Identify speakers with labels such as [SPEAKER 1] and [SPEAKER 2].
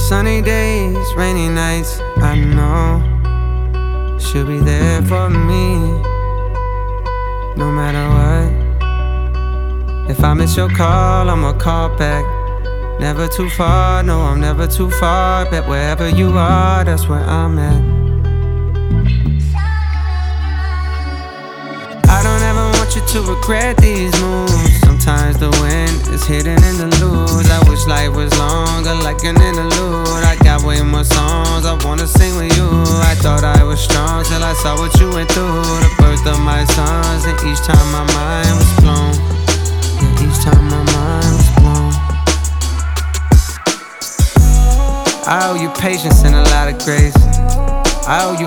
[SPEAKER 1] Sunny days, rainy nights, I know she'll be there for me, no matter what. If I miss your call, I'ma call back. Never too far, no, I'm never too far. Bet wherever you are, that's where I'm at. I don't ever want you to regret these moves. Sometimes the win is hidden in the lose. I wish life was longer, like an interlude. I got way more songs I wanna sing with you. I thought I was strong till I saw what you went through. The birth of my sons, and each time my mind was blown. Yeah, each time my mind was blown. I owe you patience and a lot of grace. I owe you